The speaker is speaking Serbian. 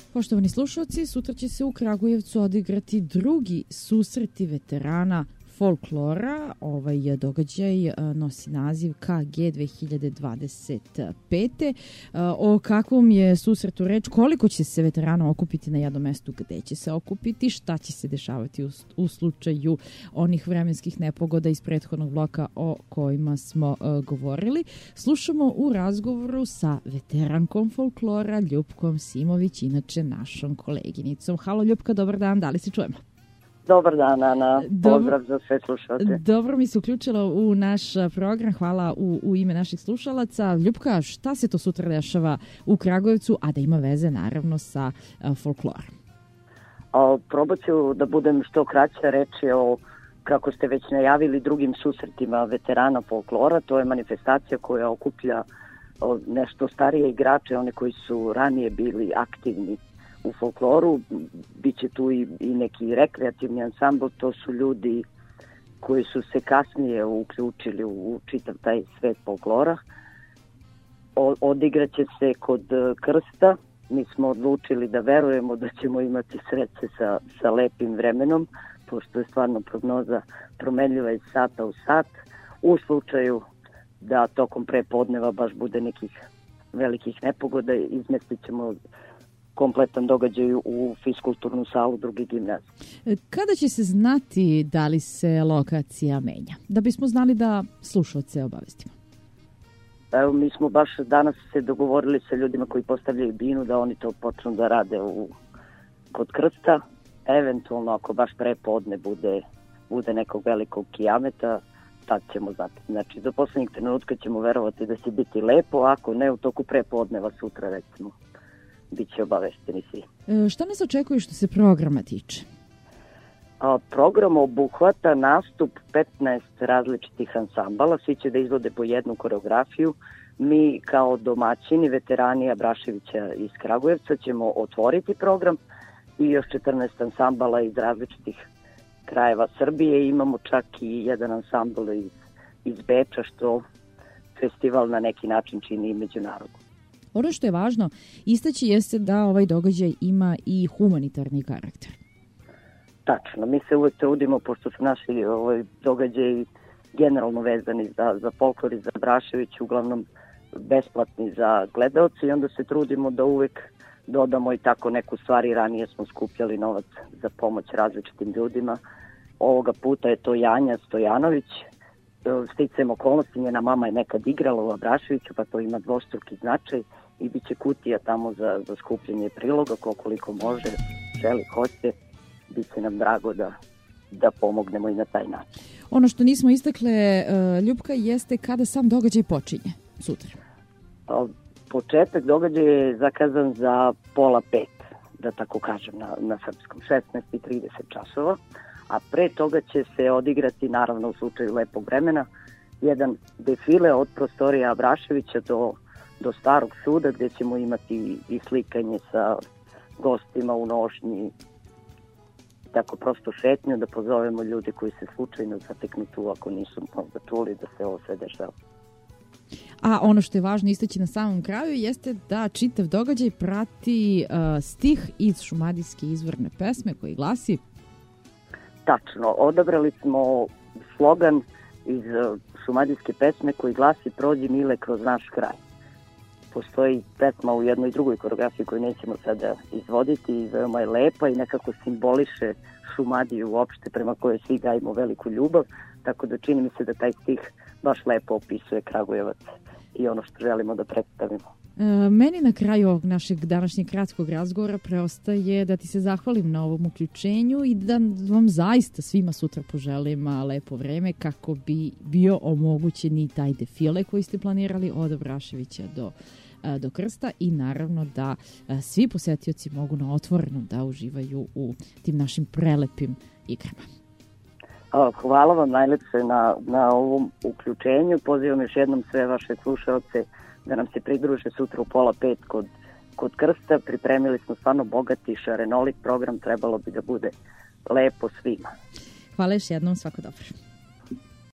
Poštovani slušalci, sutra će se u Kragujevcu odigrati drugi susreti veterana folklora. Ovaj događaj nosi naziv KG 2025. O kakvom je susretu reč, koliko će se veterana okupiti na jednom mestu, gde će se okupiti, šta će se dešavati u slučaju onih vremenskih nepogoda iz prethodnog bloka o kojima smo govorili. Slušamo u razgovoru sa veterankom folklora Ljupkom Simović, inače našom koleginicom. Halo Ljupka, dobar dan, da li se čujemo? Dobar dan, Ana. Pozdrav za sve slušalce. Dobro mi se uključila u naš program. Hvala u ime naših slušalaca. Ljupka, šta se to sutra dešava u Kragujevcu, a da ima veze naravno sa folklorom? Probat ću da budem što kraća. Reč je o, kako ste već najavili, drugim susretima veterana folklora. To je manifestacija koja okuplja nešto starije igrače, one koji su ranije bili aktivni u folkloru. Biće tu i neki rekreativni ansambl, to su ljudi koji su se kasnije uključili u čitav taj svet folklora. Odigraće se kod Krsta. Mi smo odlučili da verujemo da ćemo imati sreće sa lepim vremenom, pošto je stvarno prognoza promenljiva iz sata u sat. U slučaju da tokom prepodneva baš bude nekih velikih nepogoda, izmestit ćemo kompletan događaj u fiskulturnu salu druge gimnazije. Kada će se znati da li se lokacija menja? Da bismo znali da slušalce obavestimo. Evo, mi smo baš danas se dogovorili sa ljudima koji postavljaju binu da oni to počnu da rade kod Krsta. Eventualno, ako baš prepodne bude nekog velikog kijameta, tad ćemo znati. Znači, do poslednjeg trenutka ćemo verovati da će biti lepo, ako ne u toku prepodneva sutra, recimo, bit će obavešteni svi. Šta nas očekuje što se programa tiče? Program obuhvata nastup 15 različitih ansambala, svi će da izvode po jednu koreografiju. Mi kao domaćini, veterani Abraševića iz Kragujevca, ćemo otvoriti program i još 14 ansambala iz različitih krajeva Srbije. Imamo čak i jedan ansambl iz Beča, što festival na neki način čini i međunarodno. Ono što je važno istaći jeste da ovaj događaj ima i humanitarni karakter. Tačno, mi se uvek trudimo, pošto su naši događaji generalno vezani za folklor i za Abrašević, uglavnom besplatni za gledaoci, i onda se trudimo da uvek dodamo i tako neku stvar. Ranije smo skupljali novac za pomoć različitim ljudima. Ovoga puta je to Janja Stojanović. Sticajem okolnosti, njena mama je nekad igrala u Abraševiću, pa to ima dvostruki značaj i bit će kutija tamo za skupljanje priloga, koliko može, želi, hoće. Biće nam drago da pomognemo i na taj način. Ono što nismo istakle, Ljupka, jeste kada sam događaj počinje sutra? Početak događaja je zakazan za 4:30, da tako kažem na srpskom, 16:30 časova, a pre toga će se odigrati, naravno u slučaju lepog vremena, jedan defile od prostorija Abraševića do Starog suda, gde ćemo imati i slikanje sa gostima u nošnji, tako prosto šetnju, da pozovemo ljude koji se slučajno zateknu tu, ako nisu možda čuli da se ovo sve dešava. A ono što je važno istaći na samom kraju jeste da čitav događaj prati stih iz šumadijske izvorne pesme koji glasi... Tačno, odabrali smo slogan iz šumadijske pesme koji glasi "Prođi mile kroz naš kraj". Postoji pesma u jednoj drugoj koreografiji koju nećemo sada izvoditi i veoma je lepa i nekako simboliše Šumadiju uopšte, prema kojoj svi gajimo veliku ljubav, tako da čini mi se da taj stih baš lepo opisuje Kragujevac i ono što želimo da predstavimo. Meni na kraju ovog našeg današnjeg kratkog razgovora preostaje da ti se zahvalim na ovom uključenju i da vam zaista svima sutra poželim lepo vreme kako bi bio omogućen i taj defile koji ste planirali od Abraševića do Krsta i naravno da svi posetioci mogu na otvorenom da uživaju u tim našim prelepim igrama. Hvala vam najlepše na ovom uključenju. Pozivam još jednom sve vaše slušalce da nam se pridruže sutra u 4:30 kod Krsta. Pripremili smo stvarno bogati šarenolik program, trebalo bi da bude lepo svima. Hvala još jednom, svako dobro.